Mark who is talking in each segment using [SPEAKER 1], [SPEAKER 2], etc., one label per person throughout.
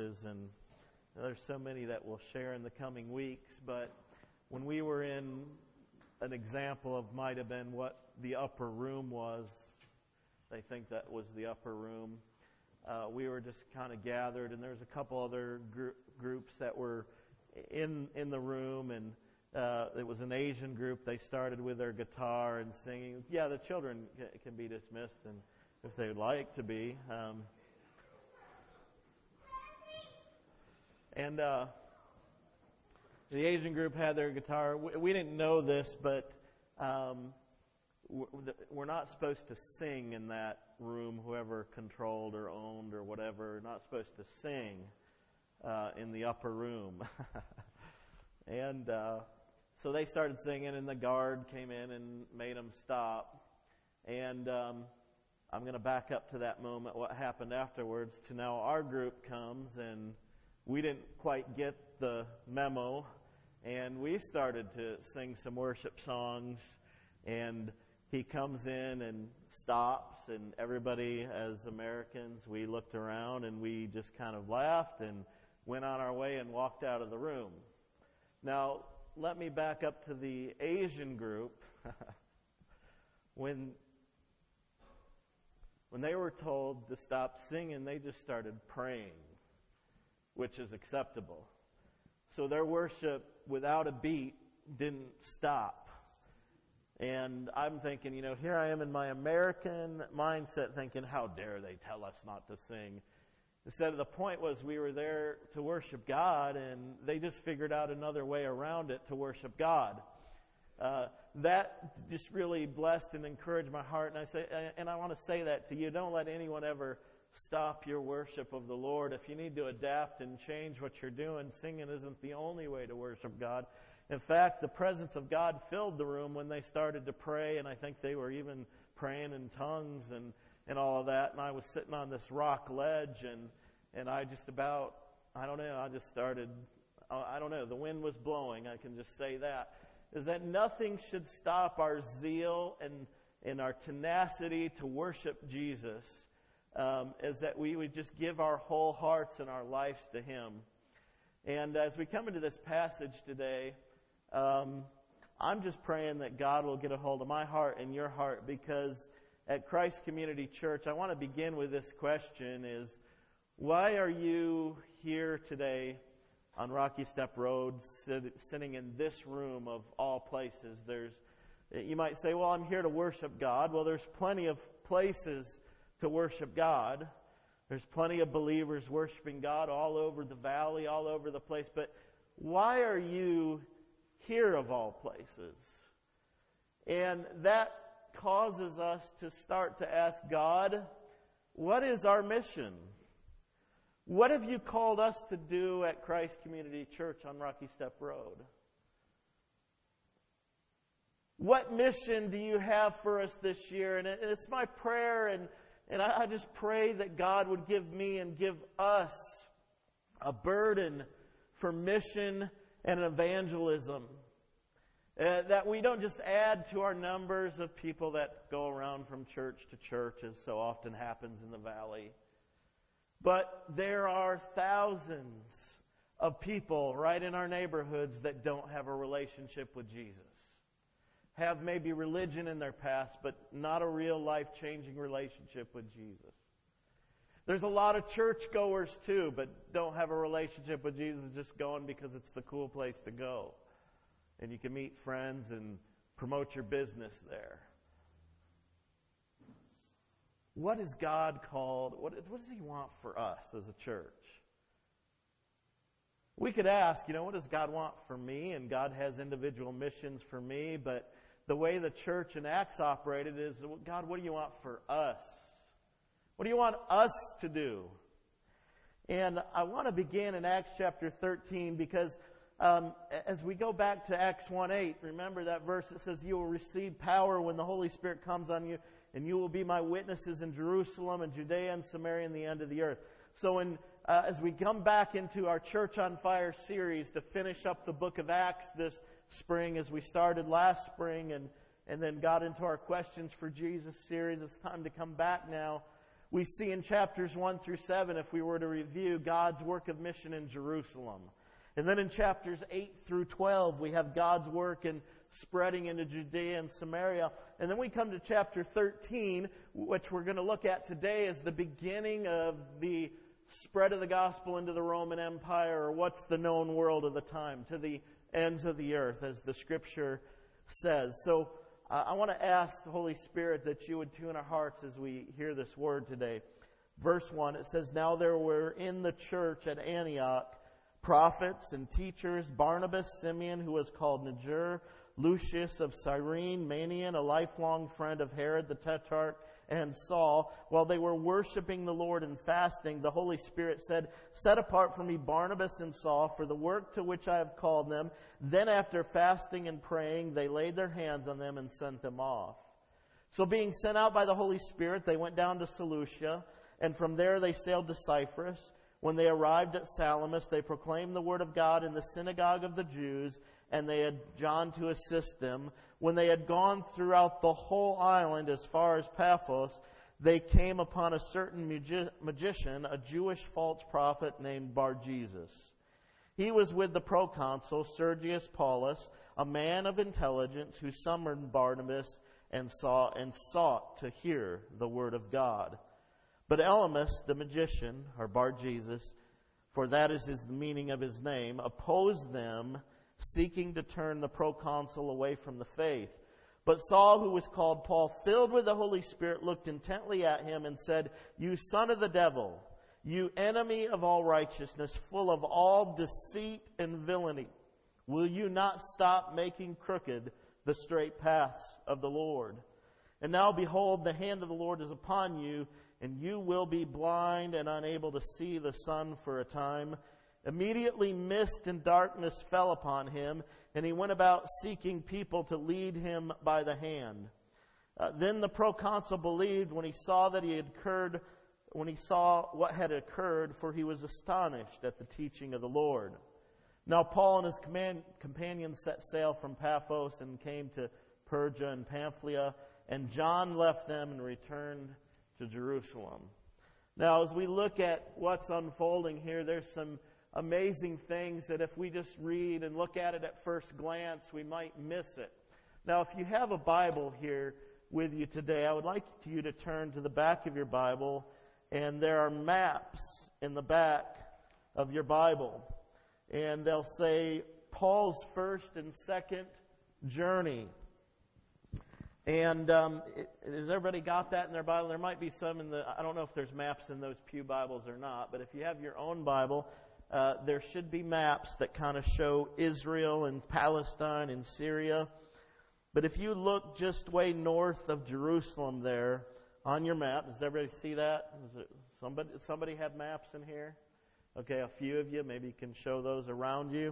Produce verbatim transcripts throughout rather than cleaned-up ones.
[SPEAKER 1] experiences, and there's so many that we'll share in the coming weeks. But when we were in, an example of might have been what the upper room was, they think that was the upper room. Uh, we were just kind of gathered, and there's a couple other gr- groups that were in in the room, and uh, it was an Asian group. They started with their guitar and singing. Yeah, the children c- can be dismissed, and if they'd like to be. Um, and uh, the Asian group had their guitar. We, we didn't know this, but um, we're not supposed to sing in that room. Whoever controlled or owned or whatever, not supposed to sing uh, in the upper room. and uh, so they started singing, and the guard came in and made them stop. And um, I'm going to back up to that moment, what happened afterwards, to now our group comes, and we didn't quite get the memo, and we started to sing some worship songs, and he comes in and stops, and everybody, as Americans, we looked around and we just kind of laughed and went on our way and walked out of the room. Now, let me back up to the Asian group. when, when they were told to stop singing, they just started praying, which is acceptable. So their worship, without a beat, didn't stop. And I'm thinking, you know, here I am in my American mindset thinking, how dare they tell us not to sing? Instead, the point was we were there to worship God, and they just figured out another way around it to worship God. Uh, that just really blessed and encouraged my heart. And I say, and I want to say that to you. Don't let anyone ever stop your worship of the Lord. If you need to adapt and change what you're doing, singing isn't the only way to worship God. In fact, the presence of God filled the room when they started to pray, and I think they were even praying in tongues and, and all of that. And I was sitting on this rock ledge, and, and I just about, I don't know, I just started, I don't know, the wind was blowing, I can just say that. Is that nothing should stop our zeal and, and our tenacity to worship Jesus, um, is that we would just give our whole hearts and our lives to Him. And as we come into this passage today, Um, I'm just praying that God will get a hold of my heart and your heart, because at Christ Community Church, I want to begin with this question is, why are you here today on Rocky Step Road sit, sitting in this room of all places? There's, you might say, well, I'm here to worship God. Well, there's plenty of places to worship God. There's plenty of believers worshiping God all over the valley, all over the place. But why are you here of all places? And that causes us to start to ask God, what is our mission? What have you called us to do at Christ Community Church on Rocky Step Road? What mission do you have for us this year? And it's my prayer, and, and I just pray that God would give me and give us a burden for mission and evangelism. Uh, that we don't just add to our numbers of people that go around from church to church, as so often happens in the valley. But there are thousands of people right in our neighborhoods that don't have a relationship with Jesus. Have maybe religion in their past, but not a real life-changing relationship with Jesus. There's a lot of churchgoers too, but don't have a relationship with Jesus, just going because it's the cool place to go. And you can meet friends and promote your business there. What is God called? What, what does He want for us as a church? We could ask, you know, what does God want for me? And God has individual missions for me, but the way the church in Acts operated is, God, what do you want for us? What do you want us to do? And I want to begin in Acts chapter thirteen, because um, as we go back to Acts one eight, remember that verse that says, you will receive power when the Holy Spirit comes on you, and you will be my witnesses in Jerusalem and Judea and Samaria and the end of the earth. So when, uh, as we come back into our Church on Fire series to finish up the book of Acts this spring, as we started last spring and, and then got into our Questions for Jesus series, it's time to come back now. We see in chapters one through seven, if we were to review, God's work of mission in Jerusalem. And then in chapters eight through twelve, we have God's work in spreading into Judea and Samaria. And then we come to chapter thirteen, which we're going to look at today as the beginning of the spread of the gospel into the Roman Empire, or what's the known world of the time, to the ends of the earth, as the Scripture says. So uh, I want to ask the Holy Spirit that you would tune our hearts as we hear this word today. Verse one, it says, "Now there were in the church at Antioch prophets and teachers, Barnabas, Simeon, who was called Niger, Lucius of Cyrene, Manaen, a lifelong friend of Herod the Tetrarch, and Saul. While they were worshiping the Lord and fasting, the Holy Spirit said, 'Set apart for me Barnabas and Saul for the work to which I have called them.' Then after fasting and praying, they laid their hands on them and sent them off. So being sent out by the Holy Spirit, they went down to Seleucia, and from there they sailed to Cyprus. When they arrived at Salamis, they proclaimed the word of God in the synagogue of the Jews, and they had John to assist them. When they had gone throughout the whole island as far as Paphos, they came upon a certain magi- magician, a Jewish false prophet named Bar-Jesus. He was with the proconsul Sergius Paulus, a man of intelligence, who summoned Barnabas and saw and sought to hear the word of God. But Elymas, the magician, or Bar-Jesus, for that is his, the meaning of his name, opposed them, seeking to turn the proconsul away from the faith. But Saul, who was called Paul, filled with the Holy Spirit, looked intently at him and said, 'You son of the devil, you enemy of all righteousness, full of all deceit and villainy, will you not stop making crooked the straight paths of the Lord? And now behold, the hand of the Lord is upon you, and you will be blind and unable to see the sun for a time.' Immediately mist and darkness fell upon him, and he went about seeking people to lead him by the hand. Uh, then the proconsul believed when he saw that he had occurred, when he saw what had occurred, for he was astonished at the teaching of the Lord. Now Paul and his command, companions set sail from Paphos and came to Perga and Pamphylia, and John left them and returned to Jerusalem." Now, as we look at what's unfolding here, there's some amazing things that if we just read and look at it at first glance, we might miss it. Now, if you have a Bible here with you today, I would like you to turn to the back of your Bible, and there are maps in the back of your Bible. And they'll say Paul's first and second journey. And um, it, has everybody got that in their Bible? There might be some in the, I don't know if there's maps in those pew Bibles or not, but if you have your own Bible, uh, there should be maps that kind of show Israel and Palestine and Syria. But if you look just way north of Jerusalem there on your map, does everybody see that? Does it, somebody, somebody have maps in here? Okay, a few of you, maybe you can show those around you.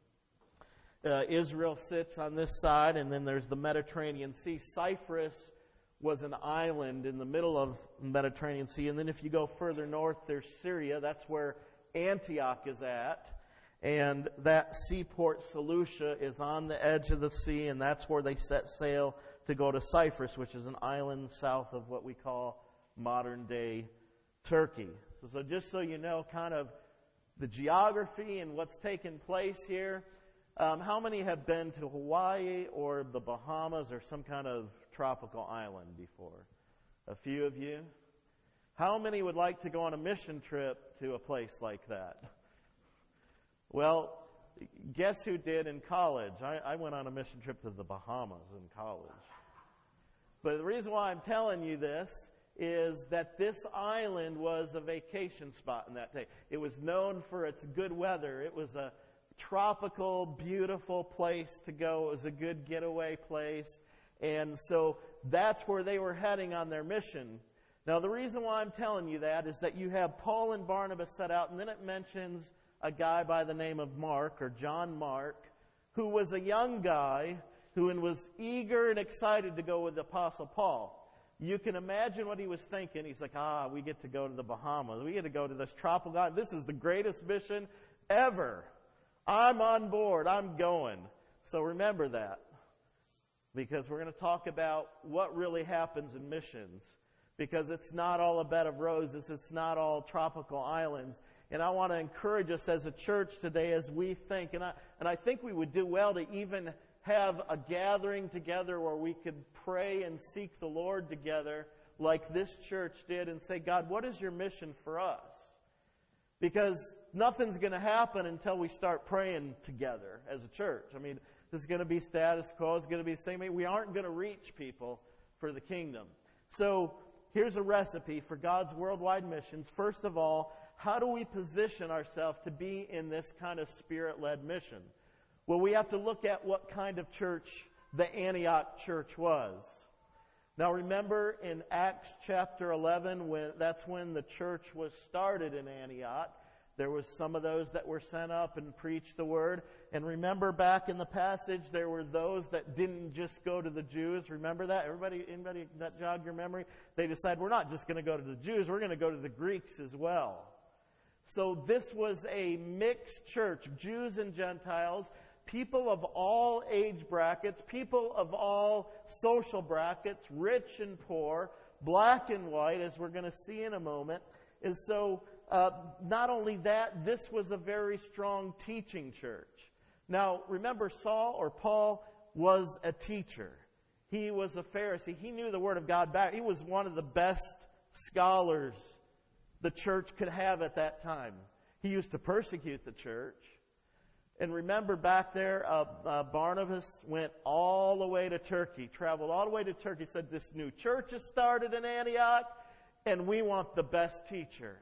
[SPEAKER 1] Uh, Israel sits on this side, and then there's the Mediterranean Sea. Cyprus was an island in the middle of the Mediterranean Sea. And then if you go further north, there's Syria. That's where Antioch is at. And that seaport, Seleucia, is on the edge of the sea, and that's where they set sail to go to Cyprus, which is an island south of what we call modern-day Turkey. So, so just so you know kind of the geography and what's taken place here, Um, how many have been to Hawaii or the Bahamas or some kind of tropical island before? A few of you. How many would like to go on a mission trip to a place like that? Well, guess who did in college? I, I went on a mission trip to the Bahamas in college. But the reason why I'm telling you this is that this island was a vacation spot in that day. It was known for its good weather. It was a tropical, beautiful place to go. It was a good getaway place. And so that's where they were heading on their mission. Now, the reason why I'm telling you that is that you have Paul and Barnabas set out, and then it mentions a guy by the name of Mark, or John Mark, who was a young guy who was eager and excited to go with the Apostle Paul. You can imagine what he was thinking. He's like, ah, we get to go to the Bahamas. We get to go to this tropical island. This is the greatest mission ever. I'm on board. I'm going. So remember that, because we're going to talk about what really happens in missions. because it's not all a bed of roses. It's not all tropical islands. And I want to encourage us as a church today as we think, and I, and I think we would do well to even have a gathering together where we could pray and seek the Lord together like this church did and say, God, what is your mission for us? Because nothing's going to happen until we start praying together as a church. I mean, this is going to be status quo. It's going to be the same way. We aren't going to reach people for the kingdom. So here's a recipe for God's worldwide missions. First of all, how do we position ourselves to be in this kind of Spirit-led mission? Well, we have to look at what kind of church the Antioch church was. Now remember in Acts chapter eleven, when that's when the church was started in Antioch. There was some of those that were sent up and preached the word. And remember back in the passage, there were those that didn't just go to the Jews. Remember that? Everybody, anybody that jogged your memory? They decided, we're not just going to go to the Jews, we're going to go to the Greeks as well. So this was a mixed church, Jews and Gentiles, people of all age brackets, people of all social brackets, rich and poor, black and white, as we're going to see in a moment. And so, uh, not only that, this was a very strong teaching church. Now, remember, Saul or Paul was a teacher. He was a Pharisee. He knew the Word of God back. He was one of the best scholars the church could have at that time. He used to persecute the church. And remember back there, uh, uh, Barnabas went all the way to Turkey, traveled all the way to Turkey, said this new church has started in Antioch, and we want the best teachers.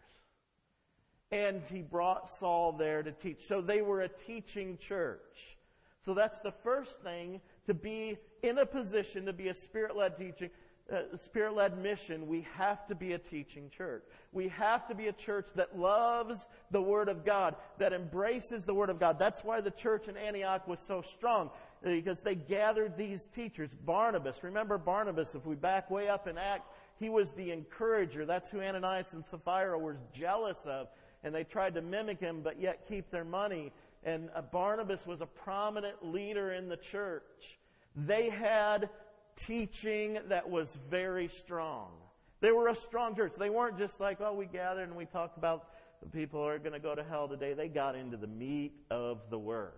[SPEAKER 1] And he brought Saul there to teach. So they were a teaching church. So that's the first thing, to be in a position to be a Spirit-led teaching, uh, Spirit-led mission. We have to be a teaching church. We have to be a church that loves the Word of God, that embraces the Word of God. That's why the church in Antioch was so strong, because they gathered these teachers. Barnabas, remember Barnabas, if we back way up in Acts, he was the encourager. That's who Ananias and Sapphira were jealous of. And they tried to mimic him, but yet keep their money. And uh, Barnabas was a prominent leader in the church. They had teaching that was very strong. They were a strong church. They weren't just like, oh, we gathered and we talked about the people who are going to go to hell today. They got into the meat of the Word.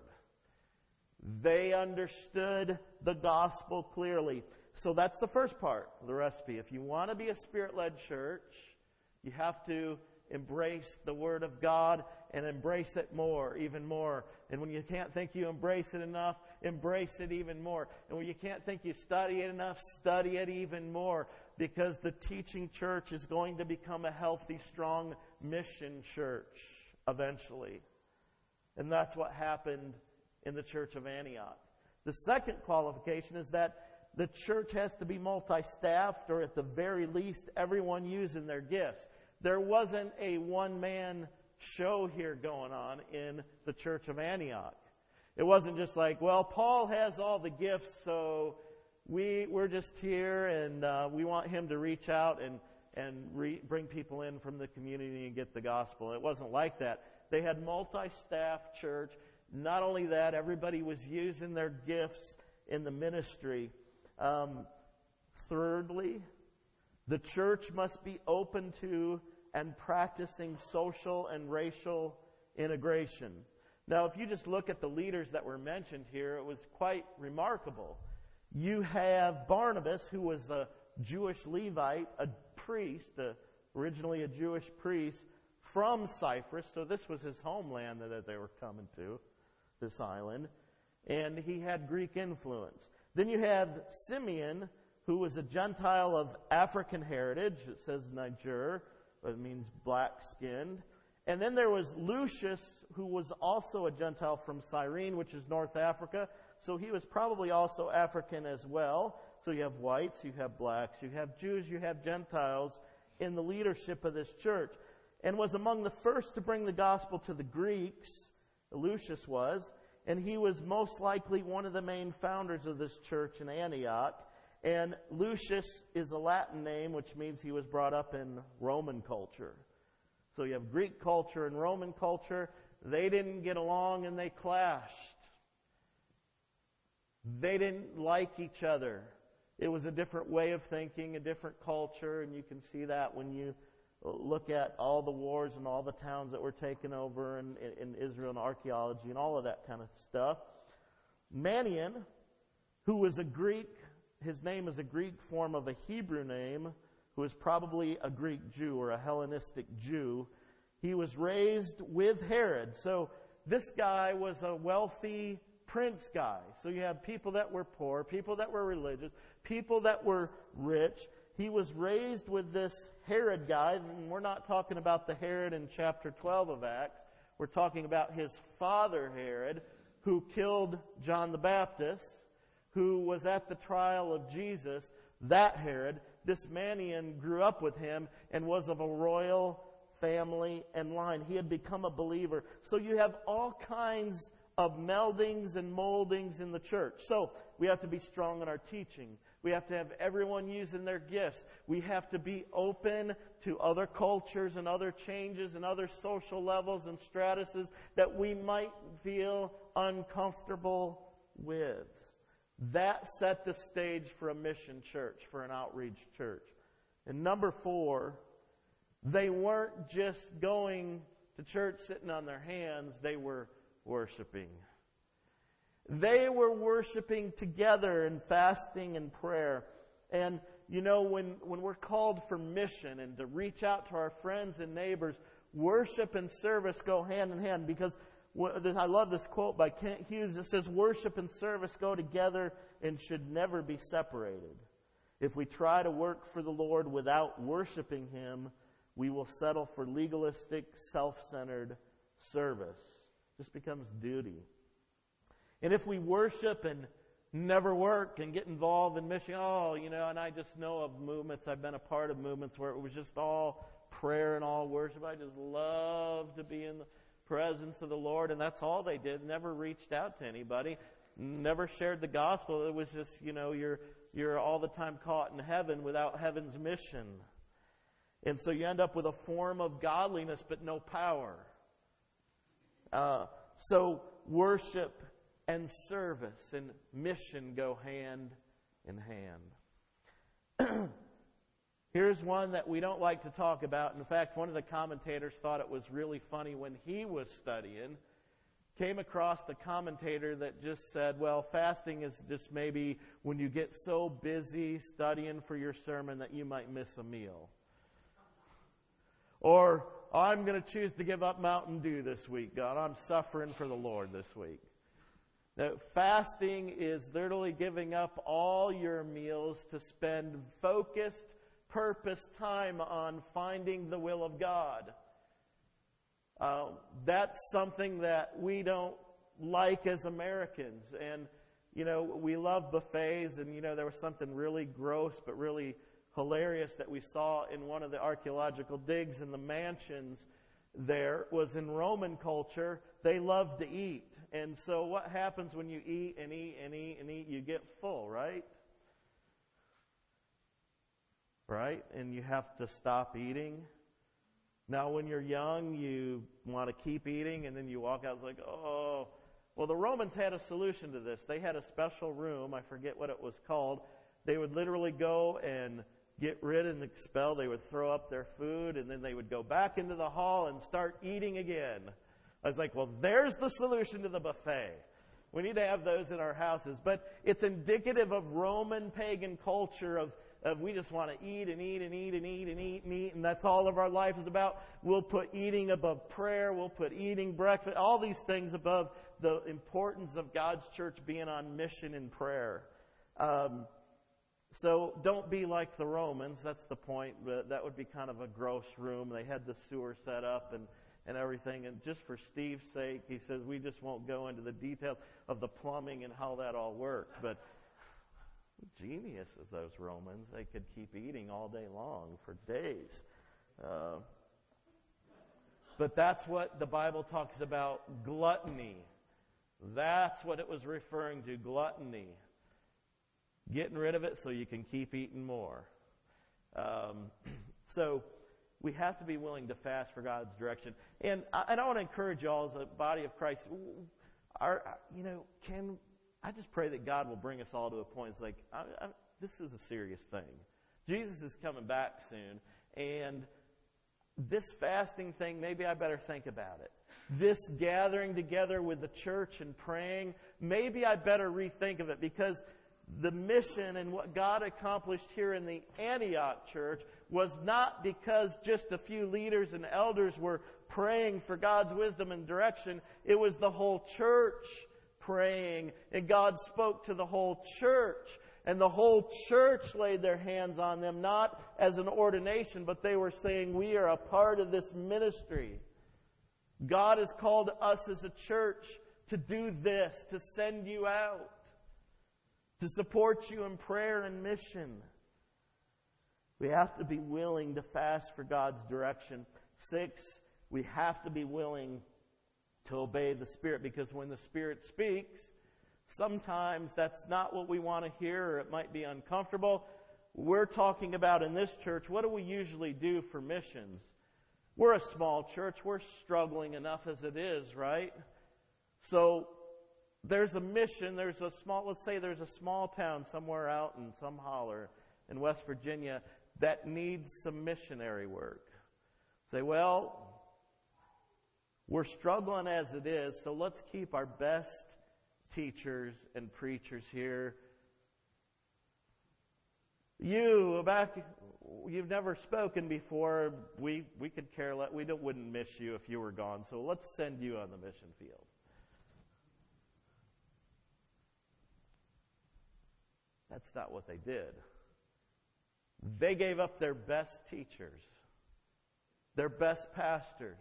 [SPEAKER 1] They understood the gospel clearly. So that's the first part of the recipe. If you want to be a Spirit-led church, you have to embrace the Word of God and embrace it more, even more. And when you can't think you embrace it enough, embrace it even more. And when you can't think you study it enough, study it even more. Because the teaching church is going to become a healthy, strong mission church eventually. And that's what happened in the church of Antioch. The second qualification is that the church has to be multi-staffed, or at the very least, everyone using their gifts. There wasn't a one-man show here going on in the church of Antioch. It wasn't just like, well, Paul has all the gifts, so we, we're just here, and uh, we want him to reach out and, and re- bring people in from the community and get the gospel. It wasn't like that. They had multi-staff church. Not only that, everybody was using their gifts in the ministry. Um, thirdly, the church must be open to and practicing social and racial integration. Now, if you just look at the leaders that were mentioned here, it was quite remarkable. You have Barnabas, who was a Jewish Levite, a priest, a, originally a Jewish priest from Cyprus. So this was his homeland that they were coming to, this island. And he had Greek influence. Then you have Simeon, who was a Gentile of African heritage. It says Niger, but it means black-skinned. And then there was Lucius, who was also a Gentile from Cyrene, which is North Africa. So he was probably also African as well. So you have whites, you have blacks, you have Jews, you have Gentiles in the leadership of this church. And was among the first to bring the gospel to the Greeks, Lucius was. And he was most likely one of the main founders of this church in Antioch. And Lucius is a Latin name, which means he was brought up in Roman culture. So you have Greek culture and Roman culture. They didn't get along and they clashed. They didn't like each other. It was a different way of thinking, a different culture, and you can see that when you look at all the wars and all the towns that were taken over in, in Israel and archaeology and all of that kind of stuff. Manaen, who was a Greek, his name is a Greek form of a Hebrew name, who is probably a Greek Jew or a Hellenistic Jew. He was raised with Herod. So this guy was a wealthy prince guy. So you have people that were poor, people that were religious, people that were rich. He was raised with this Herod guy, and we're not talking about the Herod in chapter twelve of Acts. We're talking about his father Herod, who killed John the Baptist, who was at the trial of Jesus. That Herod, this Manaen, grew up with him and was of a royal family and line. He had become a believer. So you have all kinds of meldings and moldings in the church. So we have to be strong in our teaching. We have to have everyone using their gifts. We have to be open to other cultures and other changes and other social levels and stratuses that we might feel uncomfortable with. That set the stage for a mission church, for an outreach church. And number four, they weren't just going to church sitting on their hands, they were worshiping. They were worshiping together in fasting and prayer. And, you know, when, when we're called for mission and to reach out to our friends and neighbors, worship and service go hand in hand. Because I love this quote by Kent Hughes. It says, worship and service go together and should never be separated. If we try to work for the Lord without worshiping Him, we will settle for legalistic, self-centered service. It just becomes duty. And if we worship and never work and get involved in mission, oh, you know, and I just know of movements, I've been a part of movements where it was just all prayer and all worship. I just love to be in the presence of the Lord, and that's all they did. Never reached out to anybody, never shared the gospel. It was just, you know, you're you're all the time caught in heaven without heaven's mission. And so you end up with a form of godliness but no power. Uh, so worship and service and mission go hand in hand. Here's one that we don't like to talk about. In fact, one of the commentators thought it was really funny when he was studying. Came across the commentator that just said, well, fasting is just maybe when you get so busy studying for your sermon that you might miss a meal. Or, I'm going to choose to give up Mountain Dew this week, God. I'm suffering for the Lord this week. Now, fasting is literally giving up all your meals to spend focused, purposed time on finding the will of God. Uh, that's something that we don't like as Americans. And, you know, we love buffets, and, you know, there was something really gross but really hilarious that we saw in one of the archaeological digs in the mansions there was in Roman culture. They loved to eat. And so what happens when you eat and eat and eat and eat? You get full, right? Right? And you have to stop eating. Now, when you're young, you want to keep eating, and then you walk out, it's like, oh. Well, the Romans had a solution to this. They had a special room. I forget what it was called. They would literally go and get rid and expel. They would throw up their food, and then they would go back into the hall and start eating again. I was like, well, there's the solution to the buffet. We need to have those in our houses. But it's indicative of Roman pagan culture of, of we just want to eat and eat and eat and eat and eat and eat, and that's all of our life is about. We'll put eating above prayer. We'll put eating, breakfast, all these things above the importance of God's church being on mission in prayer. Um, so don't be like the Romans. That's the point. But that would be kind of a gross room. They had the sewer set up and and everything. And just for Steve's sake, he says we just won't go into the details of the plumbing and how that all worked. But geniuses, those Romans. They could keep eating all day long for days. Uh, but that's what the Bible talks about, gluttony. That's what it was referring to, gluttony. Getting rid of it so you can keep eating more. Um, so we have to be willing to fast for God's direction. And I, and I want to encourage you all as a body of Christ. Our, you know, can I just pray that God will bring us all to a point. It's like, I, I, this is a serious thing. Jesus is coming back soon, and this fasting thing, maybe I better think about it. This gathering together with the church and praying, maybe I better rethink of it, because the mission and what God accomplished here in the Antioch church was not because just a few leaders and elders were praying for God's wisdom and direction. It was the whole church praying, and God spoke to the whole church. And the whole church laid their hands on them, not as an ordination, but they were saying, we are a part of this ministry. God has called us as a church to do this, to send you out, to support you in prayer and mission. We have to be willing to fast for God's direction. Six, we have to be willing to obey the Spirit, because when the Spirit speaks, sometimes that's not what we want to hear, or it might be uncomfortable. We're talking about in this church, what do we usually do for missions? We're a small church. We're struggling enough as it is, right? So there's a mission. There's a small, let's say there's a small town somewhere out in some holler in West Virginia that needs some missionary work. Say, well, we're struggling as it is, so let's keep our best teachers and preachers here. You, back, you've never spoken before. We we could care less. We don't, wouldn't miss you if you were gone. So let's send you on the mission field. That's not what they did. They gave up their best teachers, their best pastors,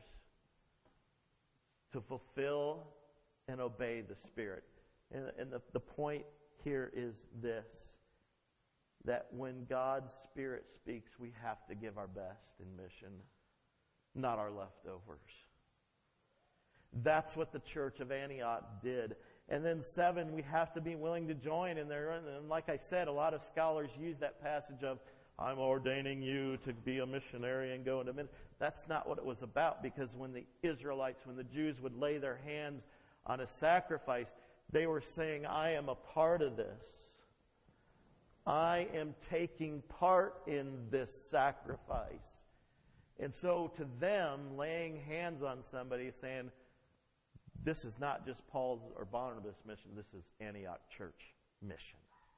[SPEAKER 1] to fulfill and obey the Spirit. And, and the, the point here is this, that when God's Spirit speaks, we have to give our best in mission, not our leftovers. That's what the church of Antioch did. And then seven, we have to be willing to join in there. And like I said, a lot of scholars use that passage of, I'm ordaining you to be a missionary and go into ministry. That's not what it was about, because when the Israelites, when the Jews would lay their hands on a sacrifice, they were saying, I am a part of this. I am taking part in this sacrifice. And so to them, laying hands on somebody is saying, this is not just Paul's or Barnabas' mission, this is Antioch Church mission.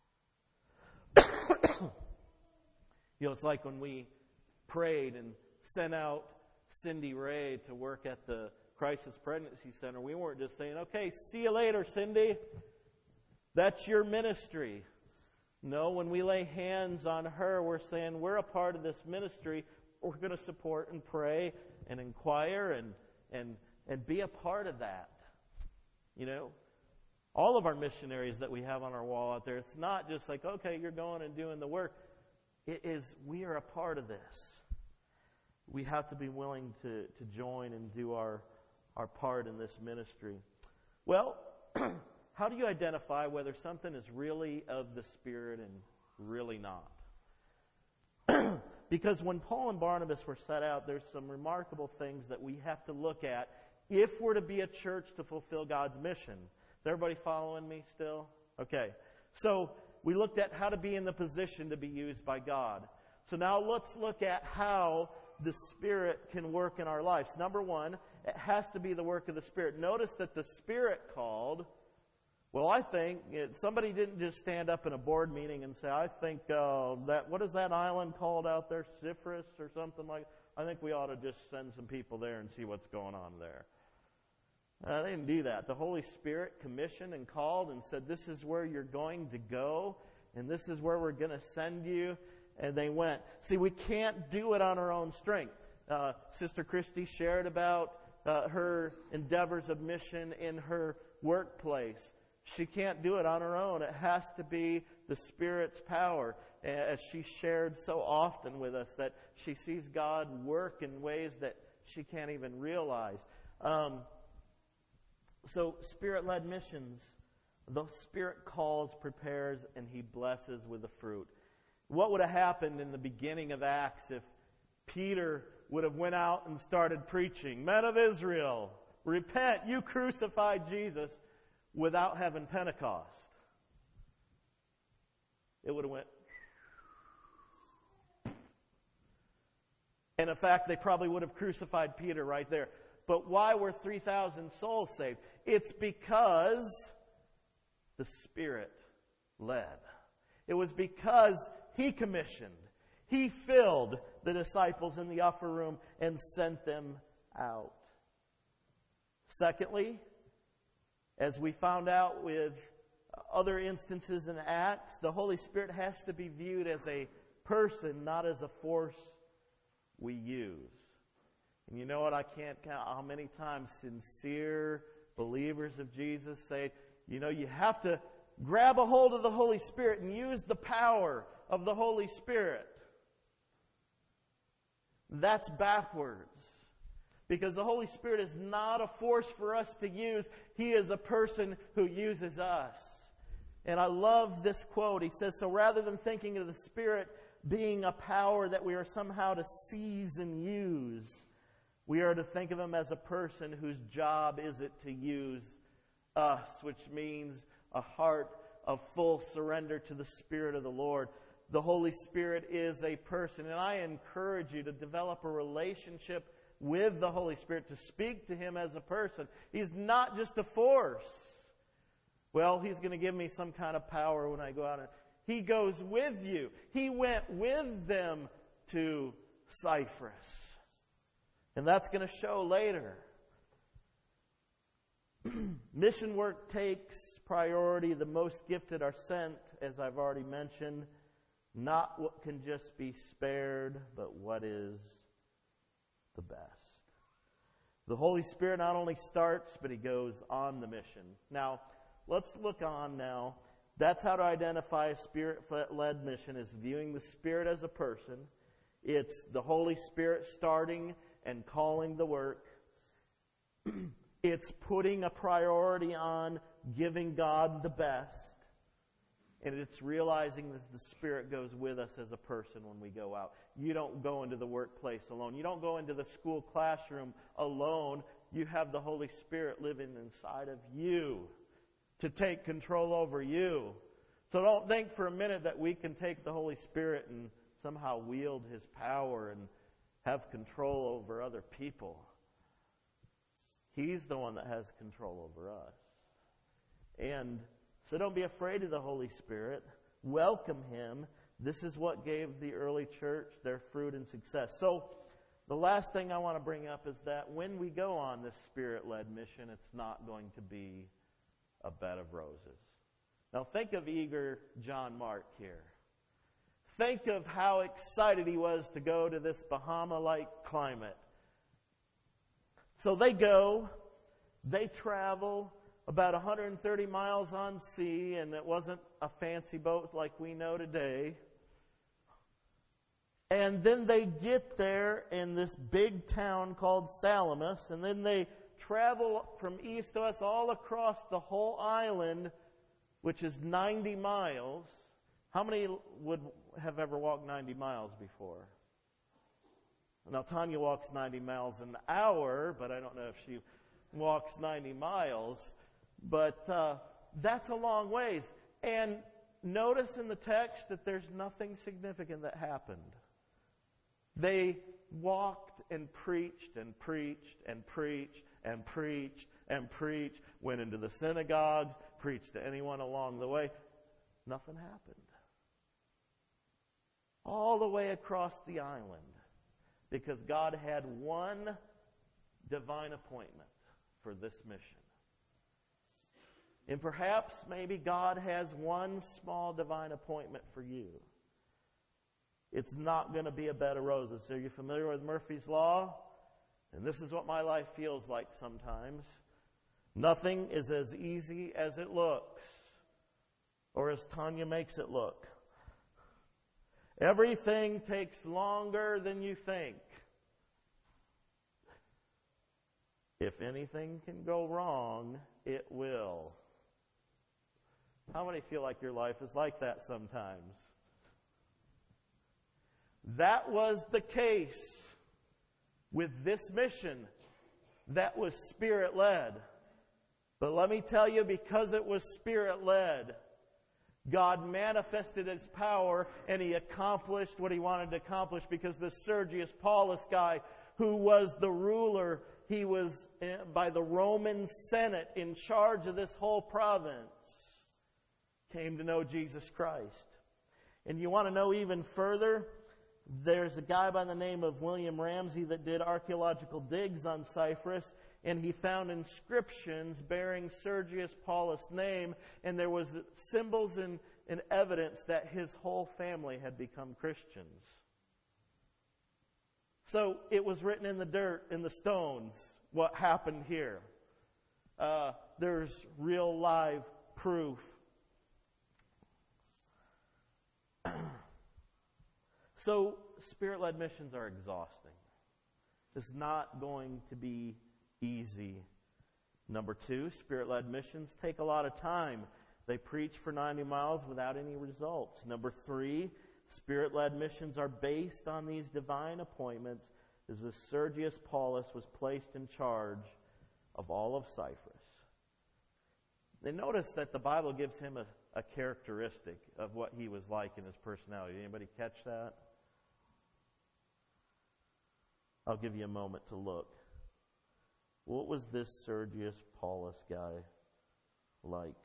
[SPEAKER 1] You know, it's like when we prayed and sent out Cindy Ray to work at the Crisis Pregnancy Center. We weren't just saying, okay, see you later, Cindy. That's your ministry. No, when we lay hands on her, we're saying we're a part of this ministry. We're going to support and pray and inquire and and and be a part of that. You know, all of our missionaries that we have on our wall out there, it's not just like, okay, you're going and doing the work. It is, we are a part of this. We have to be willing to, to join and do our, our part in this ministry. Well, how do you identify whether something is really of the Spirit and really not? Because when Paul and Barnabas were set out, there's some remarkable things that we have to look at if we're to be a church to fulfill God's mission. Is everybody following me still? Okay. So we looked at how to be in the position to be used by God. So now let's look at how the Spirit can work in our lives. Number one, it has to be the work of the Spirit. Notice that the Spirit called. Well, I think it, somebody didn't just stand up in a board meeting and say, I think uh, that, what is that island called out there? Cyprus or something like that? I think we ought to just send some people there and see what's going on there. Uh, they didn't do that. The Holy Spirit commissioned and called and said, this is where you're going to go, and this is where we're going to send you. And they went. See, we can't do it on our own strength. Uh, Sister Christy shared about uh, her endeavors of mission in her workplace. She can't do it on her own. It has to be the Spirit's power. As she shared so often with us, that she sees God work in ways that she can't even realize. Um, so, Spirit-led missions. The Spirit calls, prepares, and He blesses with the fruit. What would have happened in the beginning of Acts if Peter would have went out and started preaching, Men of Israel, repent, you crucified Jesus, without having Pentecost? It would have went And in fact, they probably would have crucified Peter right there. But why were three thousand souls saved? It's because the Spirit led. It was because He commissioned. He filled the disciples in the upper room and sent them out. Secondly, as we found out with other instances in Acts, the Holy Spirit has to be viewed as a person, not as a force we use. And you know what? I can't count how many times sincere believers of Jesus say, you know, you have to grab a hold of the Holy Spirit and use the power of the Holy Spirit. That's backwards. Because the Holy Spirit is not a force for us to use. He is a person who uses us. And I love this quote. He says, so rather than thinking of the Spirit being a power that we are somehow to seize and use, we are to think of Him as a person whose job is it to use us, which means a heart of full surrender to the Spirit of the Lord. The Holy Spirit is a person, and I encourage you to develop a relationship with the Holy Spirit, to speak to Him as a person. He's not just a force. Well, He's going to give me some kind of power when I go out. And He goes with you. He went with them to Cyprus. And that's going to show later. Mission work takes priority. The most gifted are sent, as I've already mentioned. Not what can just be spared, but what is the best. The Holy Spirit not only starts, but He goes on the mission. Now, let's look on now. That's how to identify a Spirit-led mission, is viewing the Spirit as a person. It's the Holy Spirit starting and calling the work. It's putting a priority on giving God the best. And it's realizing that the Spirit goes with us as a person when we go out. You don't go into the workplace alone. You don't go into the school classroom alone. You have the Holy Spirit living inside of you to take control over you. So don't think for a minute that we can take the Holy Spirit and somehow wield His power and have control over other people. He's the one that has control over us. And so don't be afraid of the Holy Spirit. Welcome Him. This is what gave the early church their fruit and success. So the last thing I want to bring up is that when we go on this Spirit-led mission, it's not going to be a bed of roses. Now think of eager John Mark here. Think of how excited he was to go to this Bahama-like climate. So they go, they travel about one hundred thirty miles on sea, and it wasn't a fancy boat like we know today. And then they get there in this big town called Salamis, and then they travel from east of us all across the whole island, which is ninety miles. How many would have ever walked ninety miles before? Now, Tanya walks ninety miles an hour, but I don't know if she walks ninety miles. But uh, that's a long ways. And notice in the text that there's nothing significant that happened. They walked and preached and preached and preached and preached and preached, went into the synagogues, preached to anyone along the way. Nothing happened. All the way across the island, because God had one divine appointment for this mission. And perhaps maybe God has one small divine appointment for you. It's not going to be a bed of roses. Are you familiar with Murphy's Law? And this is what my life feels like sometimes. Nothing is as easy as it looks, or as Tanya makes it look. Everything takes longer than you think. If anything can go wrong, it will. How many feel like your life is like that sometimes? That was the case with this mission that was Spirit-led. But let me tell you, because it was Spirit-led, God manifested His power, and He accomplished what He wanted to accomplish, because this Sergius Paulus guy, who was the ruler, he was by the Roman Senate in charge of this whole province, came to know Jesus Christ. And you want to know even further? There's a guy by the name of William Ramsey that did archaeological digs on Cyprus, and he found inscriptions bearing Sergius Paulus' name, and there was symbols and, and evidence that his whole family had become Christians. So it was written in the dirt, in the stones, what happened here. Uh, there's real live proof. So Spirit-led missions are exhausting. It's not going to be easy. Number two, Spirit-led missions take a lot of time. They preach for ninety miles without any results. Number three, Spirit-led missions are based on these divine appointments, as this Sergius Paulus was placed in charge of all of Cyprus. They notice that the Bible gives him a, a characteristic of what he was like in his personality. Anybody catch that? I'll give you a moment to look. What was this Sergius Paulus guy like?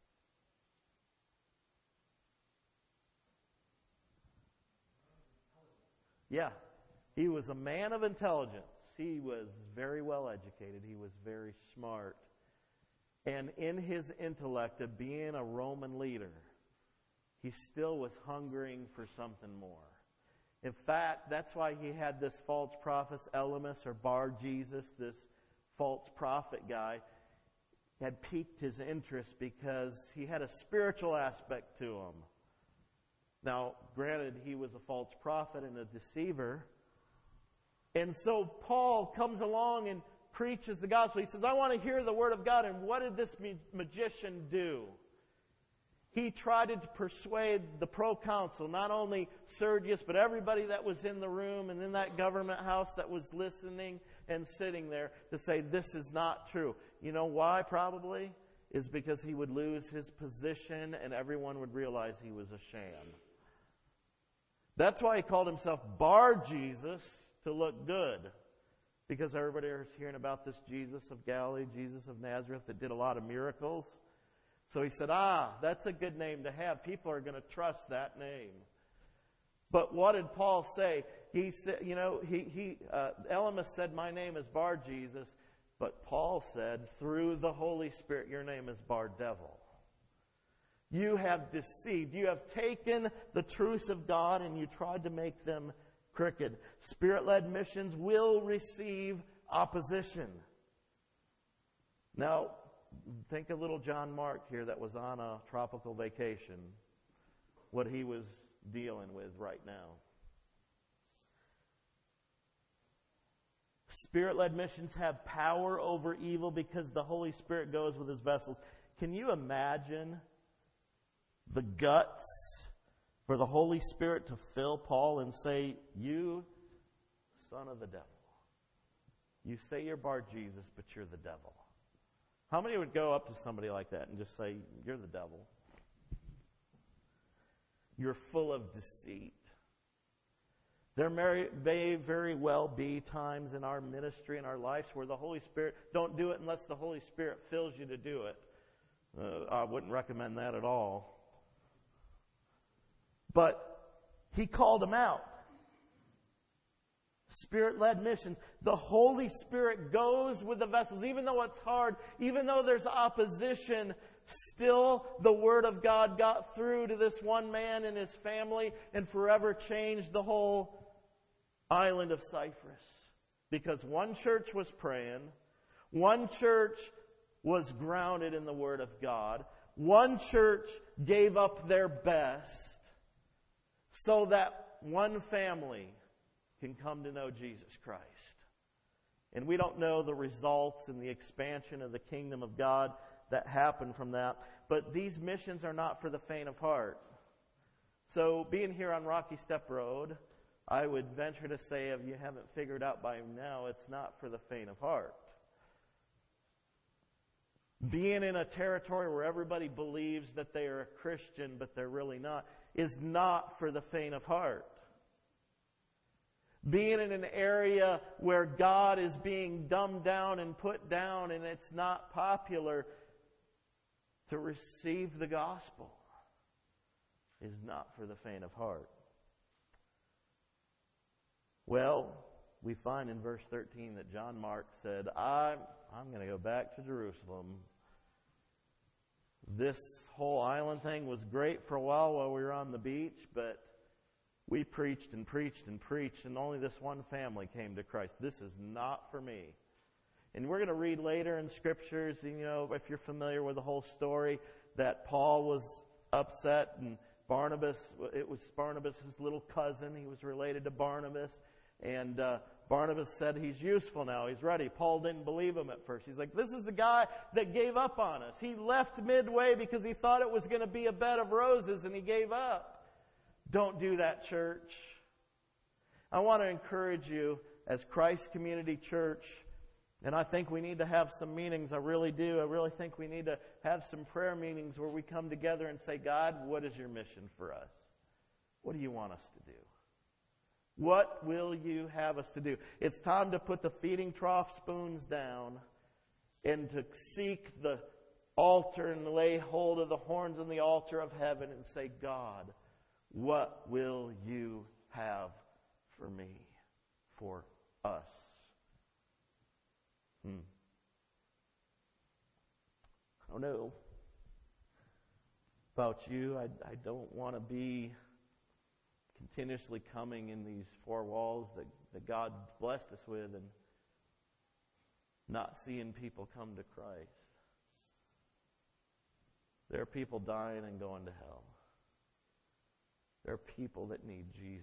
[SPEAKER 1] Yeah, he was a man of intelligence. He was very well educated. He was very smart. And in his intellect of being a Roman leader, he still was hungering for something more. In fact, that's why he had this false prophet, Elymas or Bar Jesus, this false prophet guy, had piqued his interest because he had a spiritual aspect to him. Now, granted, he was a false prophet and a deceiver. And so Paul comes along and preaches the gospel. He says, I want to hear the word of God. And what did this magician do? He tried to persuade the proconsul, not only Sergius, but everybody that was in the room and in that government house that was listening and sitting there, to say this is not true. You know why, probably? Is because he would lose his position and everyone would realize he was a sham. That's why he called himself Bar Jesus, to look good. Because everybody was hearing about this Jesus of Galilee, Jesus of Nazareth, that did a lot of miracles. So he said, ah, that's a good name to have. People are going to trust that name. But what did Paul say? He said, you know, he, he uh, Elymas said, my name is Bar Jesus. But Paul said, through the Holy Spirit, your name is Bar Devil. You have deceived. You have taken the truths of God and you tried to make them crooked. Spirit-led missions will receive opposition. Now, think of little John Mark here that was on a tropical vacation, what he was dealing with right now. Spirit-led missions have power over evil because the Holy Spirit goes with His vessels. Can you imagine the guts for the Holy Spirit to fill Paul and say, you, son of the devil, you say you're Bar Jesus, but you're the devil? How many would go up to somebody like that and just say, you're the devil? You're full of deceit. There may very well be times in our ministry, in our lives, where the Holy Spirit, don't do it unless the Holy Spirit fills you to do it. Uh, I wouldn't recommend that at all. But he called them out. Spirit-led missions. The Holy Spirit goes with the vessels. Even though it's hard, even though there's opposition, still the Word of God got through to this one man and his family and forever changed the whole island of Cyprus. Because one church was praying, one church was grounded in the Word of God, one church gave up their best so that one family can come to know Jesus Christ. And we don't know the results and the expansion of the kingdom of God that happened from that. But these missions are not for the faint of heart. So being here on Rocky Step Road, I would venture to say, if you haven't figured out by now, it's not for the faint of heart. being in a territory where everybody believes that they are a Christian, but they're really not, is not for the faint of heart. Being in an area where God is being dumbed down and put down and it's not popular to receive the gospel is not for the faint of heart. Well, we find in verse thirteen that John Mark said, I'm, I'm going to go back to Jerusalem. This whole island thing was great for a while while we were on the beach, but we preached and preached and preached, and only this one family came to Christ. This is not for me. And we're going to read later in Scriptures, you know, if you're familiar with the whole story, that Paul was upset, and Barnabas, it was Barnabas' little cousin. He was related to Barnabas. And uh, Barnabas said he's useful now. He's ready. Paul didn't believe him at first. He's like, this is the guy that gave up on us. He left midway because he thought it was going to be a bed of roses, and he gave up. Don't do that, church. I want to encourage you as Christ Community Church, and I think we need to have some meetings. I really do. I really think we need to have some prayer meetings where we come together and say, God, what is your mission for us? What do you want us to do? What will you have us to do? It's time to put the feeding trough spoons down and to seek the altar and lay hold of the horns on the altar of heaven and say, God, what will you have for me, for us? Hmm. I don't know about you. I, I don't want to be continuously coming in these four walls that, that God blessed us with and not seeing people come to Christ. There are people dying and going to hell. There are people that need Jesus.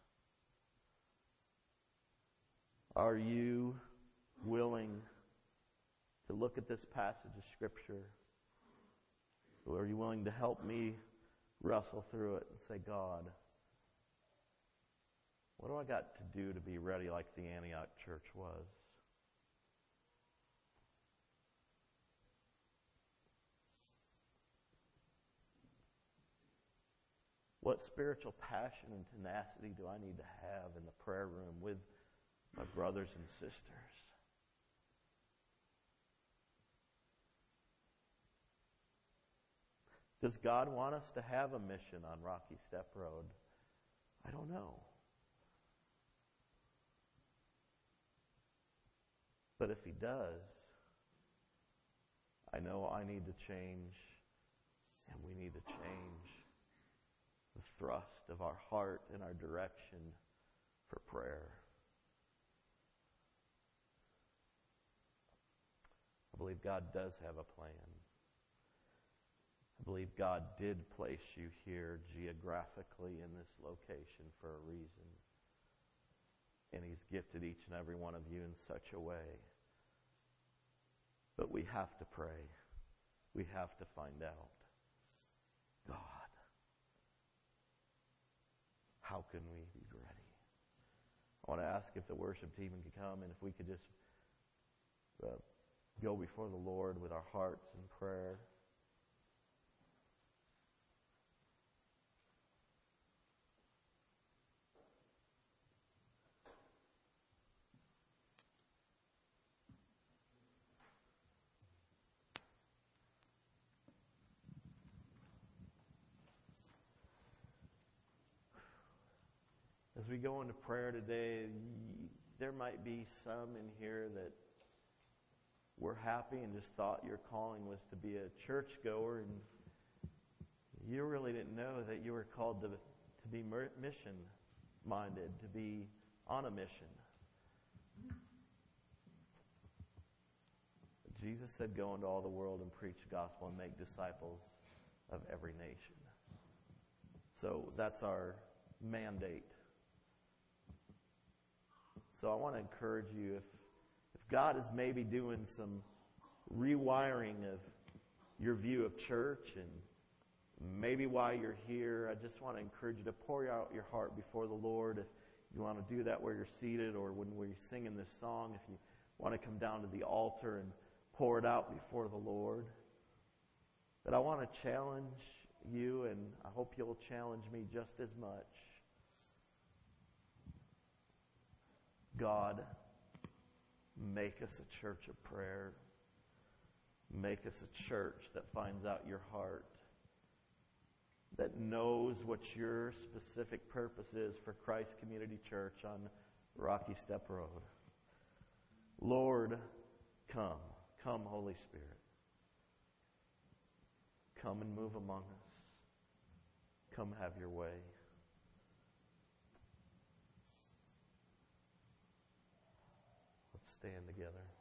[SPEAKER 1] Are you willing to look at this passage of Scripture? Or are you willing to help me wrestle through it and say, God, what do I got to do to be ready like the Antioch church was? What spiritual passion and tenacity do I need to have in the prayer room with my brothers and sisters? Does God want us to have a mission on Rocky Step Road? I don't know. But if He does, I know I need to change, and we need to change the thrust of our heart and our direction for prayer. I believe God does have a plan. I believe God did place you here geographically in this location for a reason. And He's gifted each and every one of you in such a way. But we have to pray. We have to find out, God, how can we be ready? I want to ask if the worship team could come and if we could just uh, go before the Lord with our hearts in prayer. As we go into prayer today, there might be some in here that were happy and just thought your calling was to be a churchgoer, and you really didn't know that you were called to, to be mission-minded, to be on a mission. Jesus said, go into all the world and preach the gospel and make disciples of every nation. So that's our mandate. So I want to encourage you, if, if God is maybe doing some rewiring of your view of church and maybe why you're here, I just want to encourage you to pour out your heart before the Lord. If you want to do that where you're seated or when we're singing this song, if you want to come down to the altar and pour it out before the Lord. But I want to challenge you, and I hope you'll challenge me just as much. God, make us a church of prayer. Make us a church that finds out your heart, that knows what your specific purpose is for Christ Community Church on Rocky Step Road. Lord, come. Come, Holy Spirit. Come and move among us. Come have your way. Let's stand together.